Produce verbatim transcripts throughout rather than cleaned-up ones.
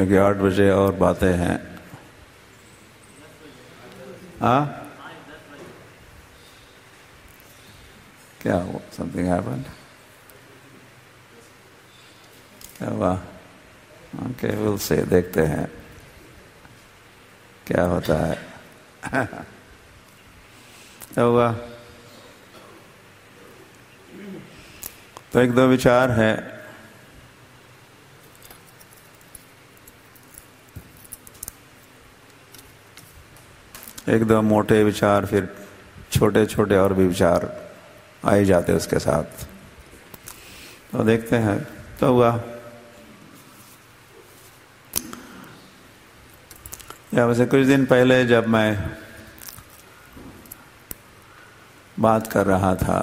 क्योंकि आठ बजे और बातें हैं। हाँ, क्या हुआ? Something happened? क्या हुआ? ओके, विल से देखते हैं क्या होता है। क्या हुआ? तो एक दो विचार है। एक दो मोटे विचार, फिर छोटे छोटे और भी विचार आ ही जाते उसके साथ। तो देखते हैं। तो हुआ या वैसे कुछ दिन पहले जब मैं बात कर रहा था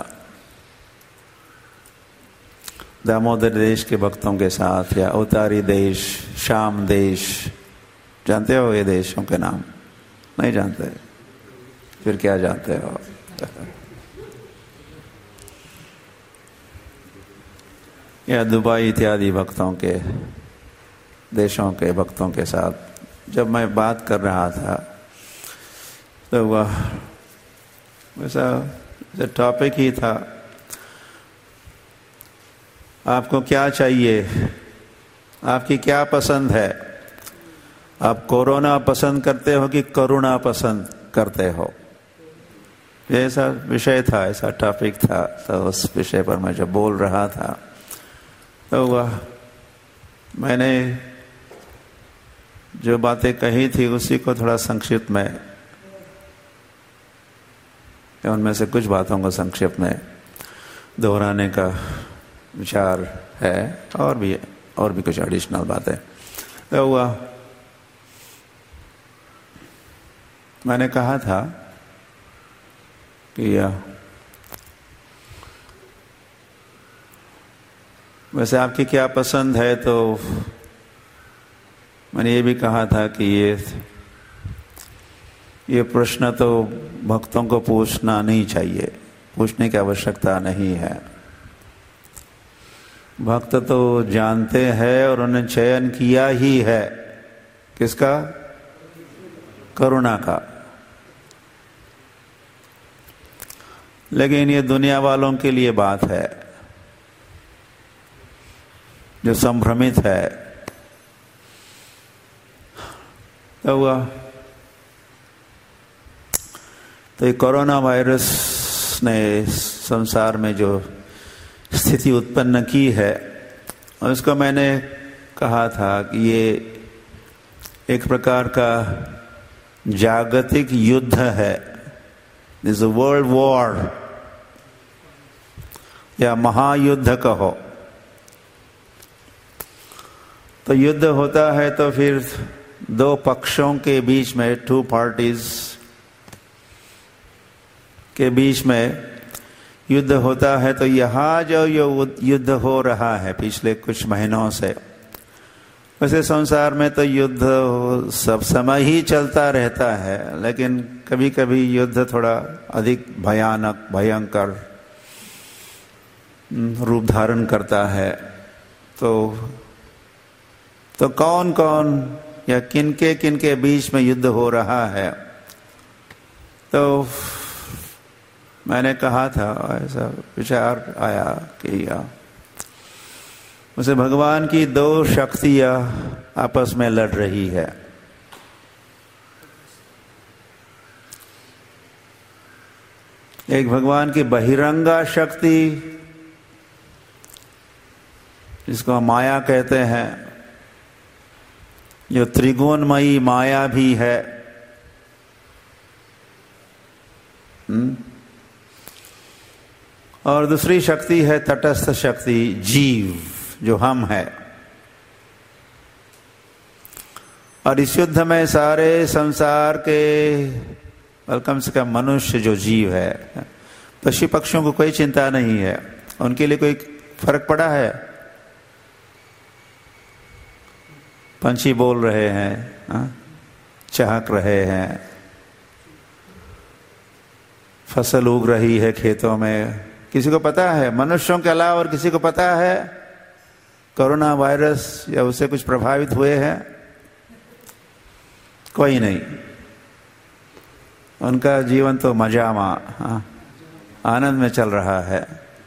दामोदर देश के भक्तों के साथ, या उतारी देश, शाम देश, जानते हो ये देशों के नाम? नहीं जानते? फिर क्या जानते हो? या दुबई इत्यादि भक्तों के देशों के भक्तों के साथ जब मैं बात कर रहा था तो वह वैसा टॉपिक ही था, आपको क्या चाहिए, आपकी क्या पसंद है, आप कोरोना पसंद करते हो कि करुणा पसंद करते हो? ये ऐसा विषय था, ऐसा टॉपिक था। तो उस विषय पर मैं जब बोल रहा था तो वह मैंने जो बातें कही थी उसी को थोड़ा संक्षिप्त में, उनमें से कुछ बातों को संक्षिप्त में दोहराने का विचार है, और भी और भी कुछ एडिशनल बातें। तो हुआ मैंने कहा था कि वैसे आपकी क्या पसंद है, तो मैंने ये भी कहा था कि ये ये प्रश्न तो भक्तों को पूछना नहीं चाहिए, पूछने की आवश्यकता नहीं है। भक्त तो जानते हैं और उन्होंने चयन किया ही है, किसका? करुणा का। लेकिन ये दुनिया वालों के लिए बात है जो संभ्रमित है। तो हुआ तो ये कोरोना वायरस ने संसार में जो स्थिति उत्पन्न की है, और उसको मैंने कहा था कि ये एक प्रकार का जागतिक युद्ध है, दिस वर्ल्ड वॉर, या महायुद्ध कहो। तो युद्ध होता है तो फिर दो पक्षों के बीच में, टू पार्टीज के बीच में युद्ध होता है। तो यहाँ जो युद्ध हो रहा है पिछले कुछ महीनों से, वैसे संसार में तो युद्ध सब समय ही चलता रहता है, लेकिन कभी कभी युद्ध थोड़ा अधिक भयानक, भयंकर रूप धारण करता है। तो तो कौन कौन या किनके किनके बीच में युद्ध हो रहा है? तो मैंने कहा था, ऐसा विचार आया कि उसे भगवान की दो शक्तियां आपस में लड़ रही है। एक भगवान की बहिरंगा शक्ति, जिसको माया कहते हैं, जो त्रिगुणमयी माया भी है। हुँ? और दूसरी शक्ति है तटस्थ शक्ति, जीव, जो हम है। और इस युद्ध में सारे संसार के, और कम से कम मनुष्य जो जीव है, पशु पक्षियों को कोई चिंता नहीं है, उनके लिए कोई फर्क पड़ा है? पंछी बोल रहे हैं, हा? चहक रहे हैं, फसल उग रही है खेतों में, किसी को पता है? मनुष्यों के अलावा और किसी को पता है कोरोना वायरस या उससे कुछ प्रभावित हुए हैं? कोई नहीं। उनका जीवन तो मजा मा आनंद में चल रहा है।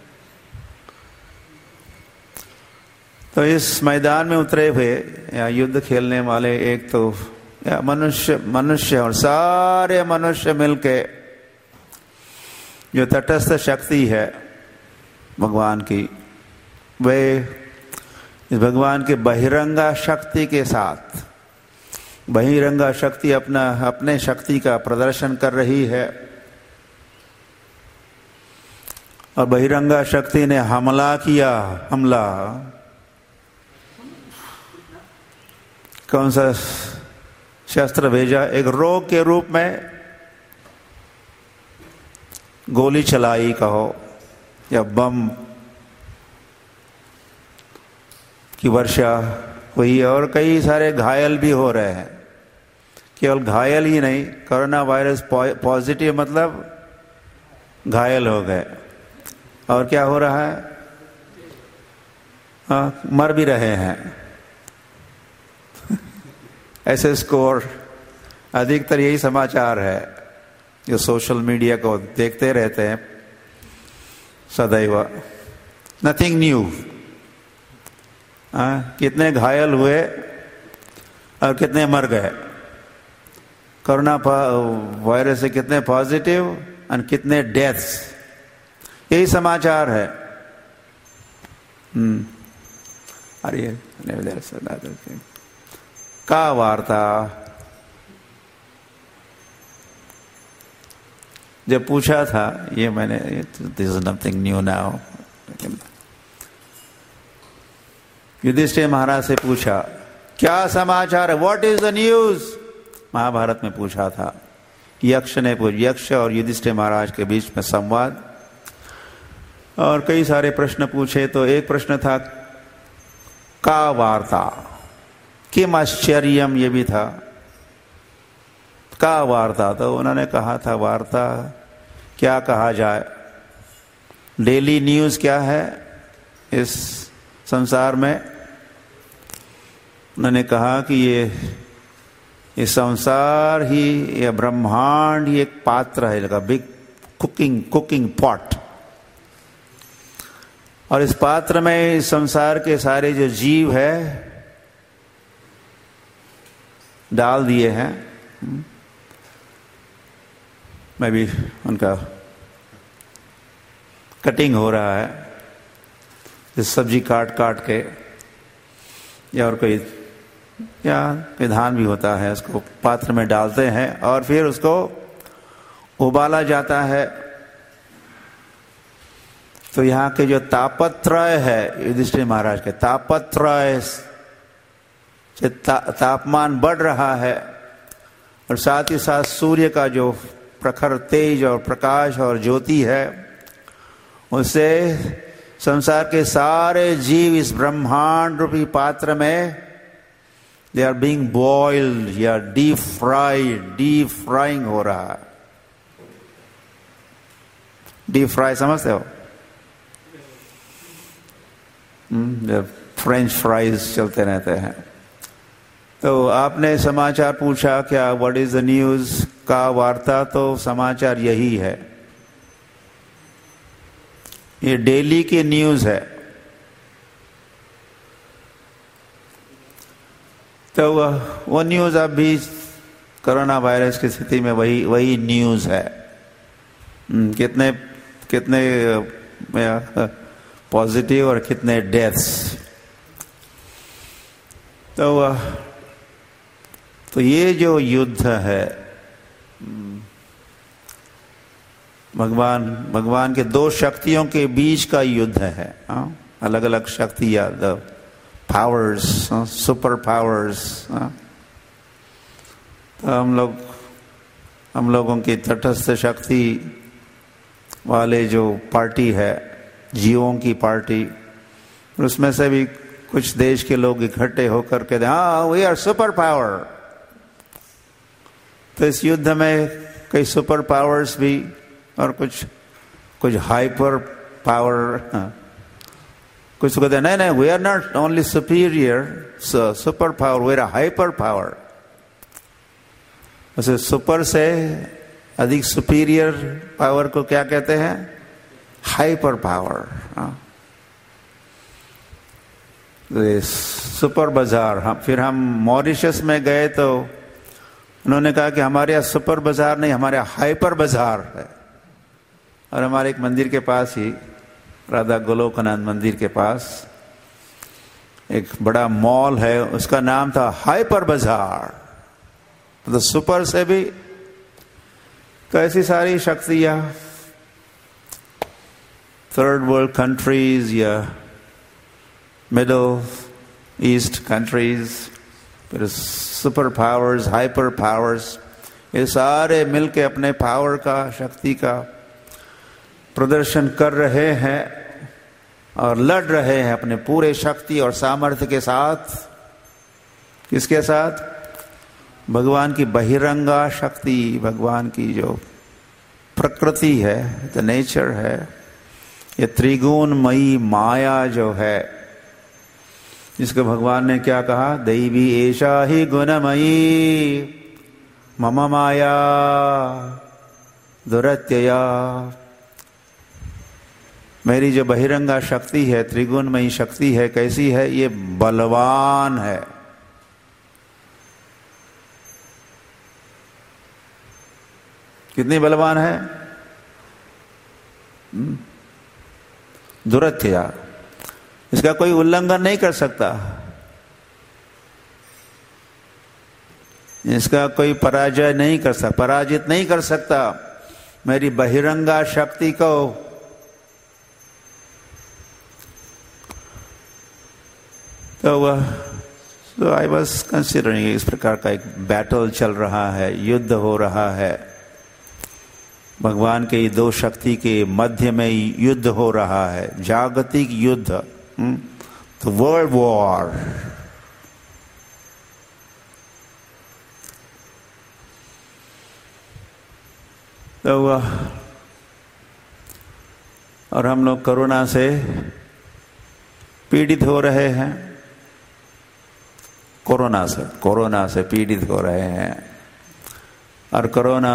तो इस मैदान में उतरे हुए या युद्ध खेलने वाले एक तो या मनुष्य मनुष्य और सारे मनुष्य मिलके जो तटस्थ शक्ति है भगवान की, वे इस भगवान के बहिरंगा शक्ति के साथ, बहिरंगा शक्ति अपना अपने शक्ति का प्रदर्शन कर रही है और बहिरंगा शक्ति ने हमला किया। हमला कौन सा शस्त्र भेजा? एक रोग के रूप में गोली चलाई कहो या बम की वर्षा हुई और कई सारे घायल भी हो रहे हैं। केवल घायल ही नहीं, कोरोना वायरस पॉजिटिव मतलब घायल हो गए। और क्या हो रहा है? हाँ, मर भी रहे हैं। ऐसे स्कोर, अधिकतर यही समाचार है जो सोशल मीडिया को देखते रहते हैं सदैव। Nothing new. हाँ, कितने घायल हुए और कितने मर गए। कोरोना वायरस से कितने पॉजिटिव और कितने डेथ्स, यही समाचार है। हम्म अरे का वार्ता। जब पूछा था, ये मैंने, this is nothing new now, Yudhishthir Maharaj से पूछा क्या समाचार है, what is the news. Mahabharata में पूछा था, यक्ष ने पूछा। यक्ष और युधिष्ठिर महाराज के बीच में संवाद और कई सारे प्रश्न पूछे। तो एक प्रश्न था का वार्ता, किम आश्चर्यम, ये भी था का वार्ता। तो उन्होंने कहा था वार्ता क्या कहा जाए, डेली न्यूज क्या है इस संसार में। उन्होंने कहा कि ये ये संसार ही, ये ब्रह्मांड ही एक पात्र है, लगा बिग कुकिंग कुकिंग पॉट। और इस पात्र में इस संसार के सारे जो जीव है डाल दिए हैं। मैं भी उनका कटिंग हो रहा है, इस सब्जी काट काट के, या और कोई या विधान भी होता है, उसको पात्र में डालते हैं और फिर उसको उबाला जाता है। तो यहाँ के जो तापत्रय है युधिष्ठिर महाराज के, तापत्रय से ता, तापमान बढ़ रहा है और साथ ही साथ सूर्य का जो प्रखर तेज और प्रकाश और ज्योति है, उससे संसार के सारे जीव इस ब्रह्मांड रूपी पात्र में दे आर बीइंग बॉइल्ड या डीप फ्राइड, डीप फ्राइंग हो रहा है। डीप फ्राई समझते हो? जब फ्रेंच फ्राइज चलते रहते हैं। तो आपने समाचार पूछा क्या, व्हाट इज द न्यूज, का वार्ता, तो समाचार यही है। ये डेली की न्यूज है। तो वो न्यूज अब भी कोरोना वायरस की स्थिति में वही वही न्यूज है। कितने कितने पॉजिटिव और कितने डेथ्स। तो तो ये जो युद्ध है भगवान भगवान के दो शक्तियों के बीच का युद्ध है। अलग अलग शक्तियां, द पावर्स, सुपर पावर्स। तो हम लोग हम लोगों की तटस्थ शक्ति वाले जो पार्टी है, जीवों की पार्टी, उसमें से भी कुछ देश के लोग इकट्ठे होकर के हाँ वी आर सुपर पावर। तो इस युद्ध में कई सुपर पावर्स भी और कुछ कुछ हाइपर पावर। कुछ कहते हैं नहीं नहीं we are not only superior super power, we are hyper power. उसे सुपर से अधिक सुपीरियर पावर को क्या कहते हैं? Hyper power. सुपर बाजार। हम फिर हम मॉरिशस में गए तो उन्होंने कहा कि हमारे यहाँ सुपर बाजार नहीं, हमारे यहाँ हाइपर बाजार है। और हमारे एक मंदिर के पास ही, राधा गोलोकानंद मंदिर के पास एक बड़ा मॉल है, उसका नाम था हाइपर बाजार। तो सुपर से भी कैसी सारी शक्तियां थर्ड वर्ल्ड कंट्रीज या मिडल ईस्ट कंट्रीज, फिर सुपर पावर्स, हाइपर पावर्स, ये सारे मिलके अपने पावर का, शक्ति का प्रदर्शन कर रहे हैं और लड़ रहे हैं अपने पूरे शक्ति और सामर्थ्य के साथ। किसके साथ? भगवान की बहिरंगा शक्ति, भगवान की जो प्रकृति है, द नेचर है, ये त्रिगुणमयी माया जो है, जिसको भगवान ने क्या कहा? दैवी एषा ही गुणमयी मम माया दुरत्यया। मेरी जो बहिरंगा शक्ति है, त्रिगुणमयी शक्ति है, कैसी है? ये बलवान है। कितनी बलवान है? दुरत्यया। इसका कोई उल्लंघन नहीं कर सकता, इसका कोई पराजय नहीं कर सकता, पराजित नहीं कर सकता मेरी बहिरंगा शक्ति को। तो वह तो आई वॉज कंसिडरिंग, इस प्रकार का एक बैटल चल रहा है, युद्ध हो रहा है, भगवान के दो शक्ति के मध्य में युद्ध हो रहा है, जागतिक युद्ध, तो वर्ल्ड वॉर। तो वह और हम लोग कोरोना से पीड़ित हो रहे हैं, कोरोना से कोरोना से पीड़ित हो रहे हैं। और कोरोना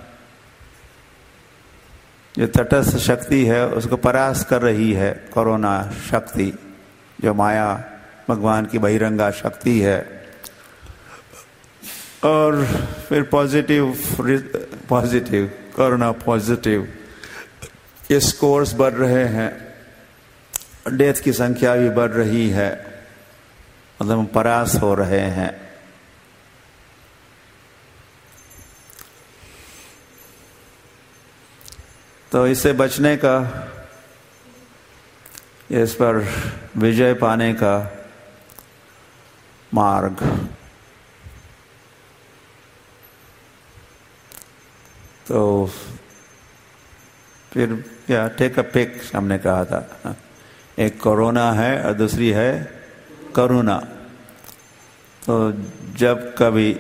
जो तटस्थ शक्ति है उसको परास्त कर रही है, कोरोना शक्ति जो माया भगवान की बहिरंगा शक्ति है। और फिर पॉजिटिव पॉजिटिव कोरोना पॉजिटिव ये स्कोर्स बढ़ रहे हैं, डेथ की संख्या भी बढ़ रही है, मतलब हम परास्त हो रहे हैं। तो इससे बचने का, इस पर विजय पाने का मार्ग तो फिर क्या टेक अ पिक हमने कहा था, एक कोरोना है और दूसरी है करुणा। तो जब कभी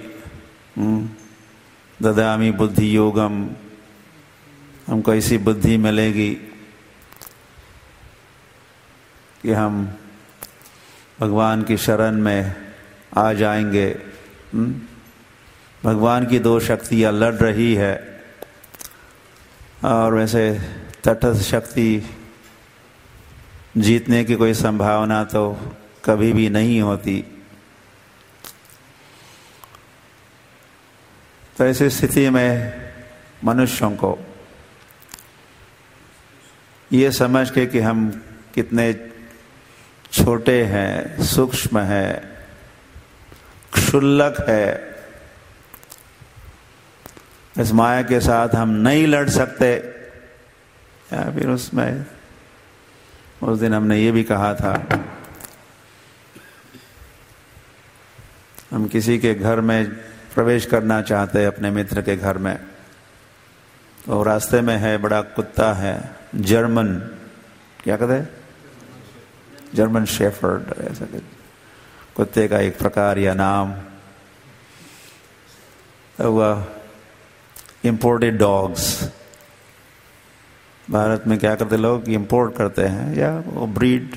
ददामी बुद्धि योगम, हमको ऐसी बुद्धि मिलेगी कि हम भगवान की शरण में आ जाएंगे। भगवान की दो शक्तियाँ लड़ रही है और वैसे तटस्थ शक्ति जीतने की कोई संभावना तो कभी भी नहीं होती। तो ऐसी स्थिति में मनुष्यों को ये समझ के कि हम कितने छोटे हैं, सूक्ष्म है, क्षुल्लक है, इस माया के साथ हम नहीं लड़ सकते। या फिर उसमें उस दिन हमने ये भी कहा था, हम किसी के घर में प्रवेश करना चाहते हैं, अपने मित्र के घर में, तो रास्ते में है बड़ा कुत्ता है, जर्मन, क्या कहते हैं, जर्मन शेफर्ड, ऐसा कुत्ते का एक प्रकार या नाम। तो वह इम्पोर्टेड डॉग्स, भारत में क्या करते लोग, इंपोर्ट करते हैं या वो ब्रीड।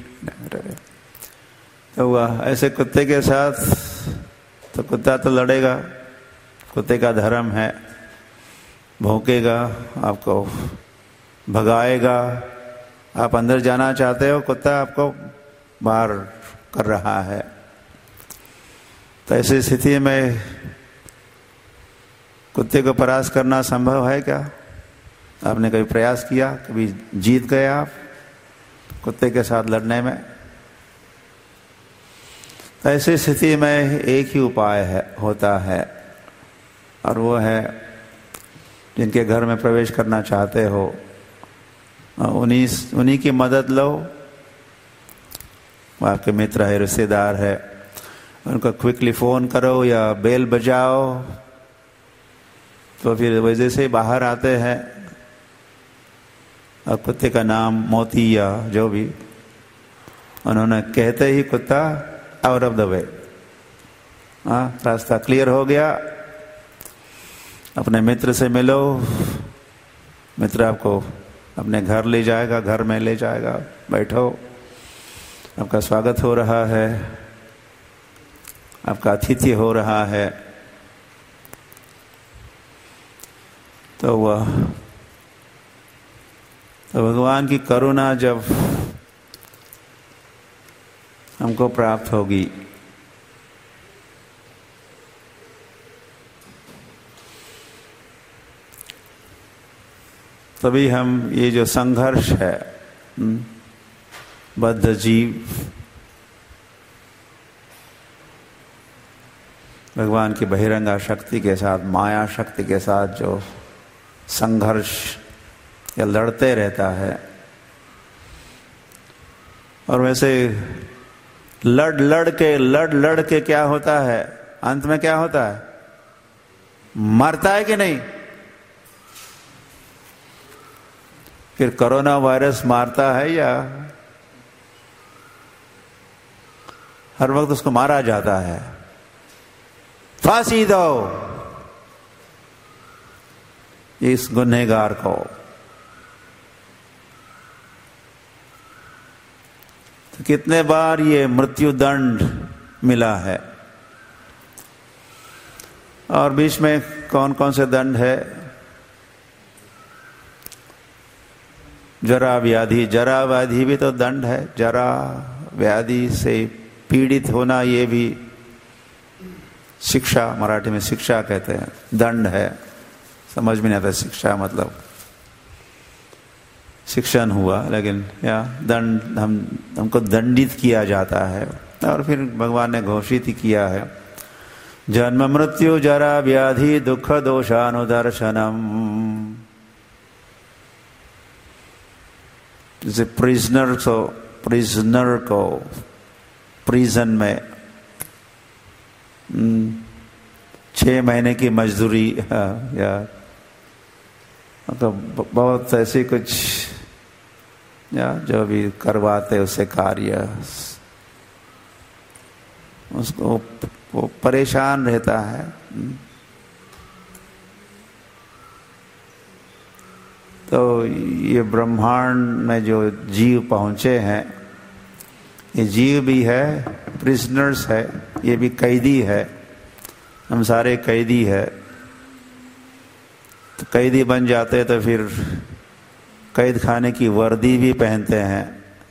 तो वह ऐसे कुत्ते के साथ, तो कुत्ता तो लड़ेगा, कुत्ते का धर्म है, भौंकेगा, आपको भगाएगा, आप अंदर जाना चाहते हो, कुत्ता आपको बाहर कर रहा है। तो ऐसी स्थिति में कुत्ते को परास्त करना संभव है क्या? आपने कभी प्रयास किया? कभी जीत गए आप कुत्ते के साथ लड़ने में? तो ऐसी स्थिति में एक ही उपाय है होता है, और वो है जिनके घर में प्रवेश करना चाहते हो उन्हीं उन्हीं की मदद लो। आपके मित्र है, रिश्तेदार है, उनको क्विकली फ़ोन करो या बेल बजाओ, तो फिर वजह से बाहर आते हैं। और कुत्ते का नाम मोती या जो भी, उन्होंने कहते ही कुत्ता आउट ऑफ द वे, हाँ रास्ता क्लियर हो गया। अपने मित्र से मिलो, मित्र आपको अपने घर ले जाएगा, घर में ले जाएगा, बैठो, आपका स्वागत हो रहा है, आपका आतिथ्य हो रहा है। तो वह तो भगवान की करुणा जब हमको प्राप्त होगी, तभी हम ये जो संघर्ष है बद्ध जीव भगवान की बहिरंगा शक्ति के साथ, माया शक्ति के साथ जो संघर्ष या लड़ते रहता है, और वैसे लड़ लड़ के लड़ लड़ के क्या होता है, अंत में क्या होता है? मरता है कि नहीं? फिर कोरोना वायरस मारता है या हर वक्त उसको मारा जाता है? फांसी दो इस गुनहगार को। तो कितने बार ये मृत्यु दंड मिला है, और बीच में कौन कौन से दंड है? जरा व्याधि, जरा व्याधि भी तो दंड है। जरा व्याधि से पीड़ित होना, ये भी शिक्षा, मराठी में शिक्षा कहते हैं, दंड है। समझ में नहीं आता शिक्षा मतलब शिक्षण हुआ, लेकिन या दंड, हम हमको दंडित किया जाता है। और फिर भगवान ने घोषित ही किया है, जन्म मृत्यु जरा व्याधि दुख दोषानुदर्शनम। जैसे प्रिजनर को प्रिजनर को प्रिजन में छः महीने की मजदूरी या तो बहुत ऐसी कुछ या जो भी करवाते उससे कार्य, उसको वो परेशान रहता है। तो ये ब्रह्मांड में जो जीव पहुँचे हैं, ये जीव भी है, प्रिजनर्स है, ये भी कैदी है। हम सारे कैदी है। तो कैदी बन जाते तो फिर कैद खाने की वर्दी भी पहनते हैं।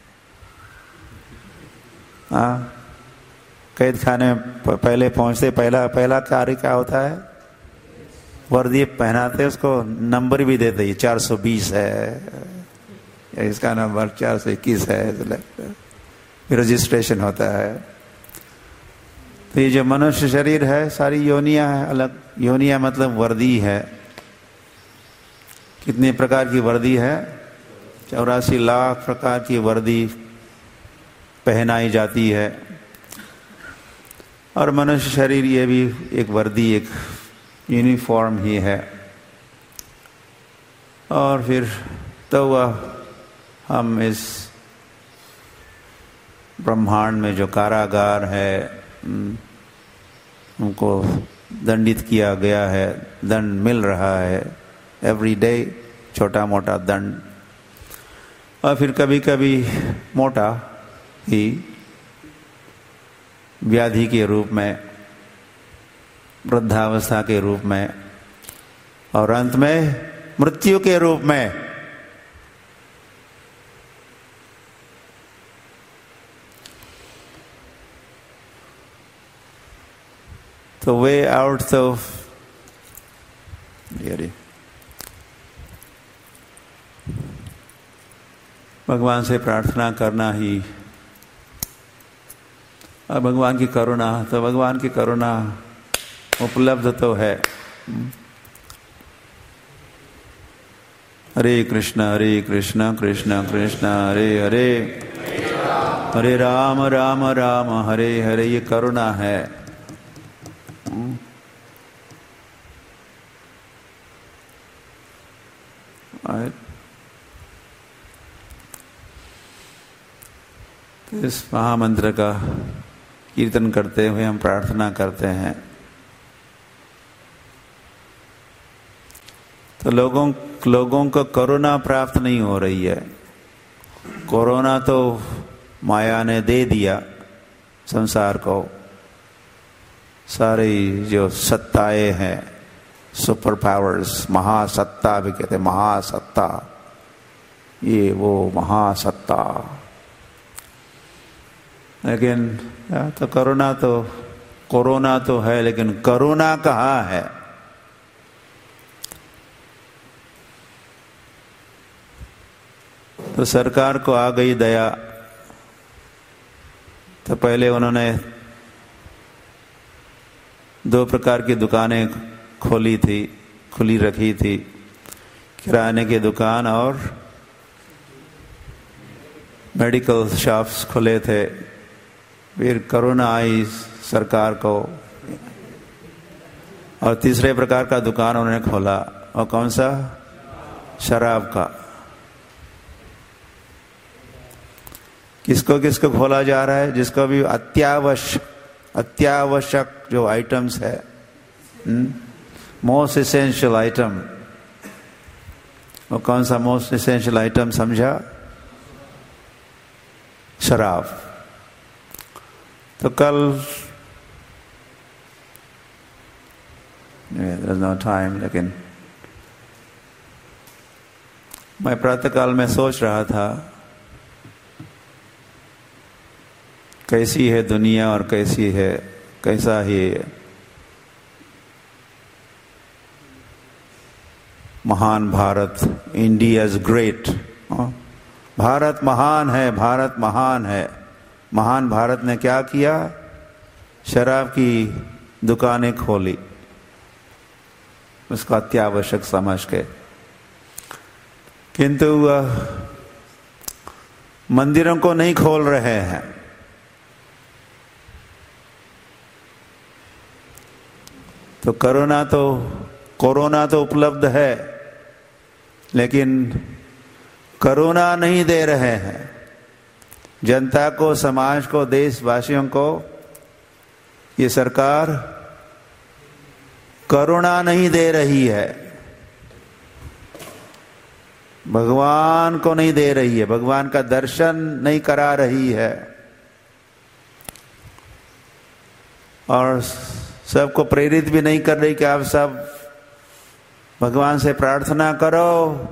हाँ, कैद खाने में पहले पहुंचते पहला पहला कार्य क्या होता है? वर्दी पहनाते, उसको नंबर भी देते, ये चार सौ बीस है, इसका नंबर चार सौ इक्कीस है, फिर रजिस्ट्रेशन होता है। तो ये जो मनुष्य शरीर है, सारी योनियां है, अलग योनियां मतलब वर्दी है। कितने प्रकार की वर्दी है? चौरासी लाख प्रकार की वर्दी पहनाई जाती है। और मनुष्य शरीर ये भी एक वर्दी, एक यूनिफॉर्म ही है। और फिर तो वह हम इस ब्रह्मांड में जो कारागार है, उनको दंडित किया गया है, दंड मिल रहा है एवरी डे, छोटा मोटा दंड। और फिर कभी कभी मोटा ही व्याधि के रूप में वृद्धावस्था के रूप में और अंत में मृत्यु के रूप में। तो वे आउट तो भगवान से प्रार्थना करना ही, और भगवान की करुणा, तो भगवान की करुणा उपलब्ध तो है। हरे कृष्ण हरे कृष्ण कृष्ण कृष्ण हरे हरे, हरे राम राम राम हरे हरे। ये करुणा है। इस महामंत्र का कीर्तन करते हुए हम प्रार्थना करते हैं। तो लोगों लोगों को करुणा प्राप्त नहीं हो रही है। कोरोना तो माया ने दे दिया संसार को। सारी जो सत्ताएं हैं, सुपर पावर्स, महासत्ता भी कहते हैं, महासत्ता, ये वो महासत्ता। लेकिन तो करुणा तो कोरोना तो है, लेकिन करुणा कहाँ है? तो सरकार को आ गई दया। तो पहले उन्होंने दो प्रकार की दुकानें खोली थी, खुली रखी थी, किराने की दुकान और मेडिकल शॉप्स खुले थे। फिर कोरोना आई सरकार को, और तीसरे प्रकार का दुकान उन्होंने खोला। और कौन सा? शराब का। किसको किसको खोला जा रहा है? जिसको भी अत्यावश्यक अत्यावश्यक जो आइटम्स है, मोस्ट एसेंशियल आइटम। वो कौन सा मोस्ट एसेंशियल आइटम समझा? शराब। तो कल there's no time, लेकिन मैं प्रातःकाल में सोच रहा था कैसी है दुनिया और कैसी है, कैसा है महान Bharat. India is great. Bharat महान है, भारत महान है। महान भारत ने क्या किया? शराब की दुकानें खोली, उसका अत्यावश्यक समझ के। किंतु मंदिरों को नहीं खोल रहे हैं। तो कोरोना तो कोरोना तो उपलब्ध है, लेकिन करुणा नहीं दे रहे हैं जनता को, समाज को, देशवासियों को। ये सरकार करुणा नहीं दे रही है, भगवान को नहीं दे रही है, भगवान का दर्शन नहीं करा रही है। और सबको प्रेरित भी नहीं कर रही कि आप सब भगवान से प्रार्थना करो।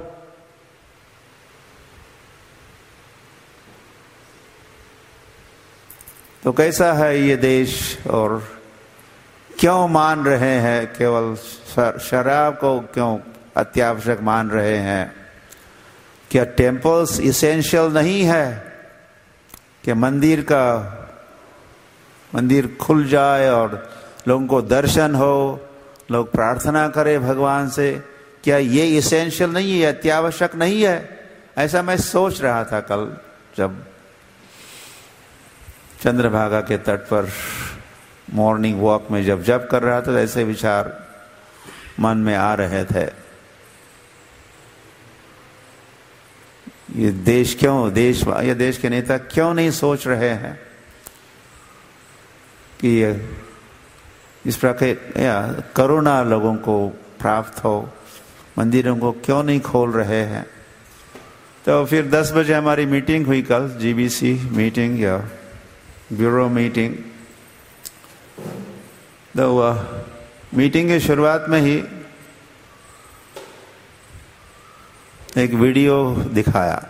तो कैसा है ये देश, और क्यों मान रहे हैं केवल शराब को, क्यों अत्यावश्यक मान रहे हैं? क्या टेम्पल्स इसेंशियल नहीं है? कि मंदिर का मंदिर खुल जाए और लोगों को दर्शन हो, लोग प्रार्थना करें भगवान से? क्या ये इसेंशियल नहीं है, अत्यावश्यक नहीं है? ऐसा मैं सोच रहा था कल जब चंद्रभागा के तट पर मॉर्निंग वॉक में जब जब कर रहा था, ऐसे विचार मन में आ रहे थे। ये देश क्यों देश ये देश के नेता क्यों नहीं सोच रहे हैं कि ये इस प्रकार या करुणा लोगों को प्राप्त हो? मंदिरों को क्यों नहीं खोल रहे हैं? तो फिर दस बजे हमारी मीटिंग हुई कल, जीबीसी मीटिंग या ब्यूरो मीटिंग। तो मीटिंग की शुरुआत में ही एक वीडियो दिखाया।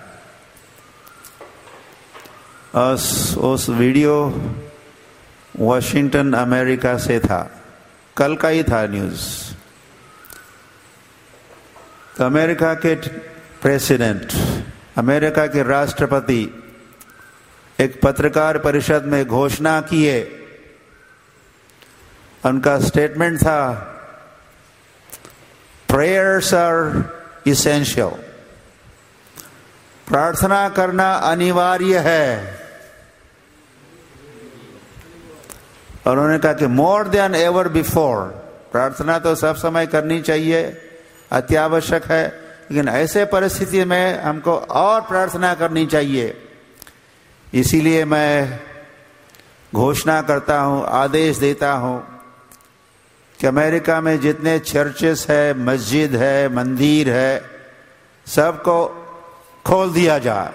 उस, उस वीडियो वॉशिंगटन अमेरिका से था, कल का ही था न्यूज़। तो अमेरिका के प्रेसिडेंट, अमेरिका के राष्ट्रपति एक पत्रकार परिषद में घोषणा किए। उनका स्टेटमेंट था, प्रेयर्स आर इसेंशियल, प्रार्थना करना अनिवार्य है। और उन्होंने कहा कि मोर देन एवर बिफोर, प्रार्थना तो सब समय करनी चाहिए, अत्यावश्यक है, लेकिन ऐसे परिस्थिति में हमको और प्रार्थना करनी चाहिए। इसीलिए मैं घोषणा करता हूं, आदेश देता हूं कि अमेरिका में जितने चर्चेस है, मस्जिद है, मंदिर है, सबको खोल दिया जाए।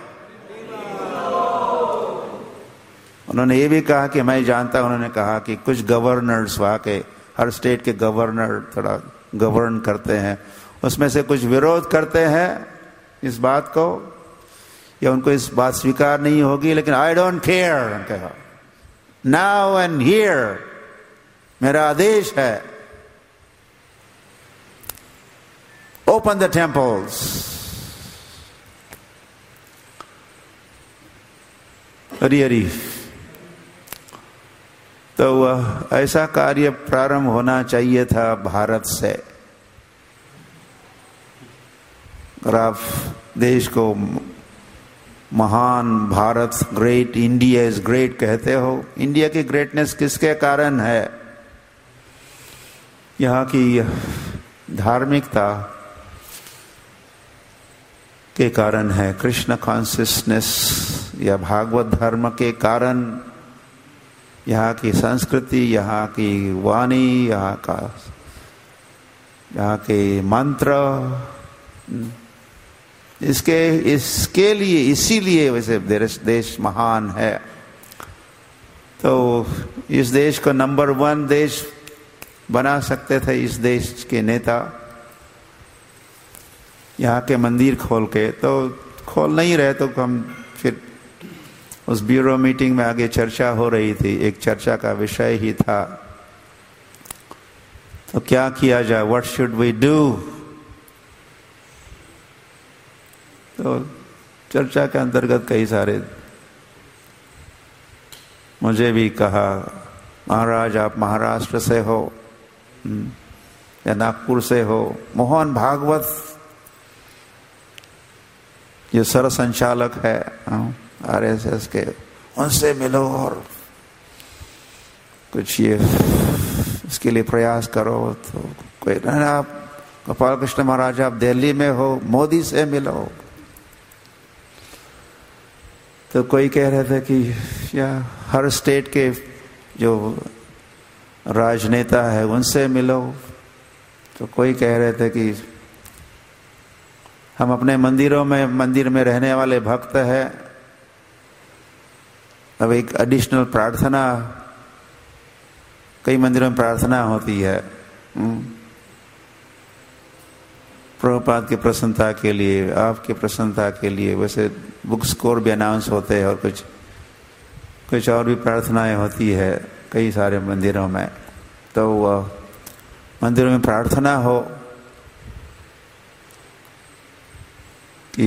उन्होंने ये भी कहा कि मैं जानता हूं, उन्होंने कहा कि कुछ गवर्नर्स, वहाँ के हर स्टेट के गवर्नर थोड़ा गवर्न करते हैं, उसमें से कुछ विरोध करते हैं इस बात को, या उनको इस बात स्वीकार नहीं होगी, लेकिन आई डोंट केयर, कहा नाउ एंड हियर मेरा आदेश है, open the temples. Hari Hari. तो ऐसा कार्य प्रारंभ होना चाहिए था भारत से। अगर आप देश को महान Bharat, great India is great कहते हो, इंडिया की ग्रेटनेस किसके कारण है? यहाँ की धार्मिकता के कारण है, कृष्ण कॉन्शियसनेस या भागवत धर्म के कारण, यहाँ की संस्कृति, यहाँ की वाणी, यहाँ का यहाँ के मंत्र, इसके इसके लिए इसीलिए वैसे देश देश महान है। तो इस देश को नंबर वन देश बना सकते थे इस देश के नेता, यहाँ के मंदिर खोल के। तो खोल नहीं रहे तो हम फिर उस ब्यूरो मीटिंग में आगे चर्चा हो रही थी, एक चर्चा का विषय ही था, तो क्या किया जाए, व्हाट शुड वी डू। तो चर्चा के अंतर्गत कई सारे मुझे भी कहा, महाराज आप महाराष्ट्र से हो या नागपुर से हो, मोहन भागवत जो सर संचालक है आर एस एस के, उनसे मिलो और कुछ ये इसके लिए प्रयास करो। तो कोई ना, आप गोपाल कृष्ण महाराज आप दिल्ली में हो, मोदी से मिलो। तो कोई कह रहे थे कि या हर स्टेट के जो राजनेता है उनसे मिलो। तो कोई कह रहे थे कि हम अपने मंदिरों में मंदिर में रहने वाले भक्त हैं, अब एक एडिशनल प्रार्थना, कई मंदिरों में प्रार्थना होती है प्रभुपाद की प्रसन्नता के लिए, आपकी प्रसन्नता के लिए, वैसे बुक स्कोर भी अनाउंस होते हैं और कुछ कुछ और भी प्रार्थनाएं होती है कई सारे मंदिरों में। तो मंदिरों में प्रार्थना हो कि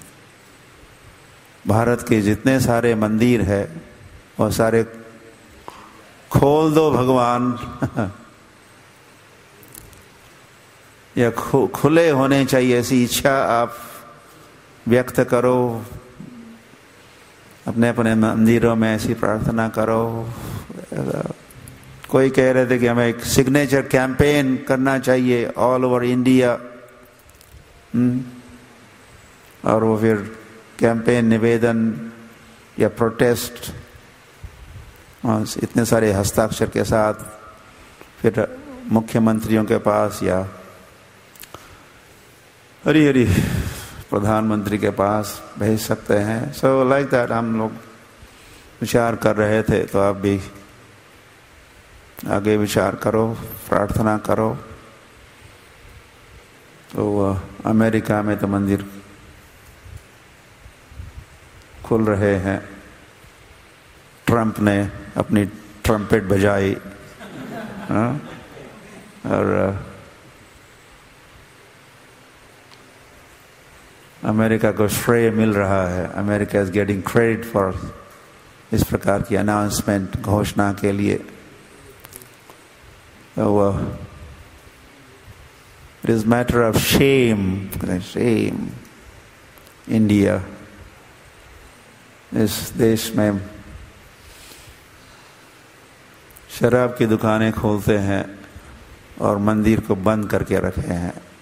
भारत के जितने सारे मंदिर है वो सारे खोल दो भगवान या खु, खुले होने चाहिए, ऐसी इच्छा आप व्यक्त करो, अपने अपने मंदिरों में ऐसी प्रार्थना करो। कोई कह रहे थे कि हमें एक सिग्नेचर कैंपेन करना चाहिए ऑल ओवर इंडिया, और वो फिर कैंपेन, निवेदन या प्रोटेस्ट इतने सारे हस्ताक्षर के साथ फिर मुख्यमंत्रियों के पास या हरी हरी प्रधानमंत्री के पास भेज सकते हैं। सो लाइक दैट हम लोग विचार कर रहे थे, तो आप भी आगे विचार करो, प्रार्थना करो। तो अमेरिका में तो मंदिर खुल रहे हैं, ट्रंप ने अपनी ट्रम्पेट बजाई, हाँ? और अमेरिका को श्रेय मिल रहा है। America is getting credit for इस प्रकार की अनाउंसमेंट, घोषणा के लिए। तो it is matter of shame, shame India इस देश में शराब की दुकानें खोलते हैं और मंदिर को बंद करके रखे हैं।